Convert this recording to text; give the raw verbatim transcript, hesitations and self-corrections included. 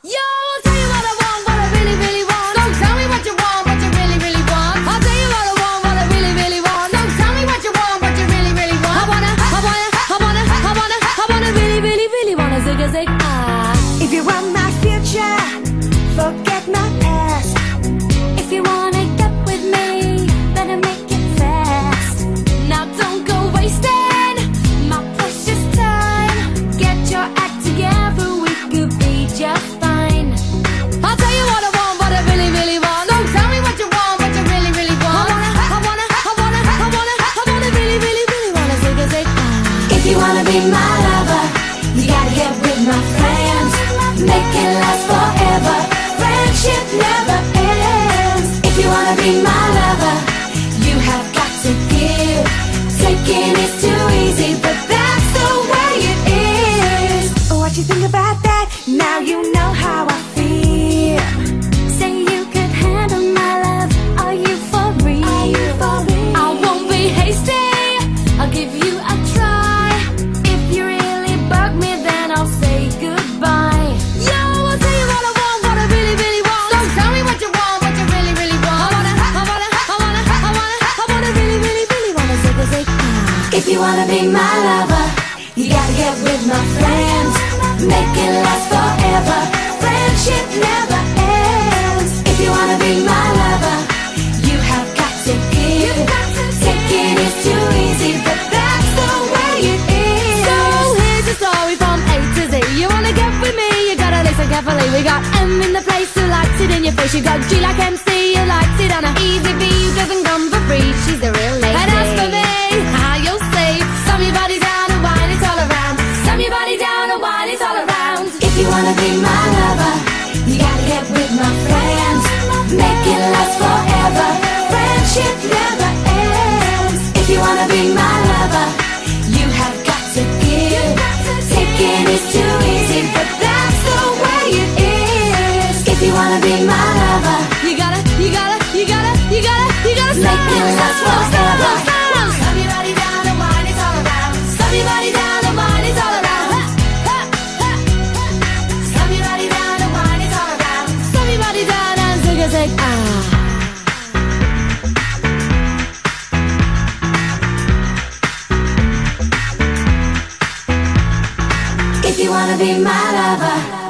Yo, I'll tell you what I want, what I really, really want. So tell me what you want, what you really, really want. I'll tell you what I want, what I really, really want. So tell me what you want, what you really, really want. I wanna, I wanna, I wanna, I wanna, I wanna really, really, really wanna zig a zig ah. If you want my future, forget my past. If you wanna get with me, better make it fast. Now don't go wasting my precious time. Get your act together, we could be just fine. I'll tell you what I want, what I really, really want. So tell me what you want, what you really, really want. I wanna, I wanna, I wanna, I wanna, I wanna really, really, really wanna zig a zig ah. If you wanna be my lover, you gotta get with my friends. Make it last forever. Friendship never ends. If you wanna be my lover, you have got to give. Taking is too easy, but that's the way it is. What you think about that? Now you know how I feel. Say you could handle my love. Are you for real? Are you for real? I won't be hasty. I'll give you a try. If you really bug me, then I'll say goodbye. Yo, I'll tell you what I want, what I really, really want. So tell me what you want, what you really, really want. I wanna, I wanna, I wanna, I wanna, I wanna really, really, really wanna zig a zig ah. If you wanna be my lover, you gotta get with my friends. Make it last forever. Friendship never ends. If you wanna be my lover, you have got to give. Taking is too easy, but that's the way it is. So here's a story from A to Z. You wanna get with me, you gotta listen carefully. We got M in the place who likes it in your face. You got G like M C, who likes it on a easy V, who doesn't come for free. She's a real lady. And as for me, how you'll see, slam your body down and wine it all around. Slam your body down and wine it all around. If you wanna be my lover, you gotta get with my friends. Make it last forever. Friendship never ends. If you wanna be my lover, you have got to give. Taking is too easy, but that's the way it is. If you wanna be my lover, You gotta, you gotta, you gotta, you gotta, you gotta make it last forever. Slam your body down and wine it all around. Slam your body down and wine it all around. Slam your body down and wine it all around. Slam your body down and zig a zig ah. If you wanna be my lover,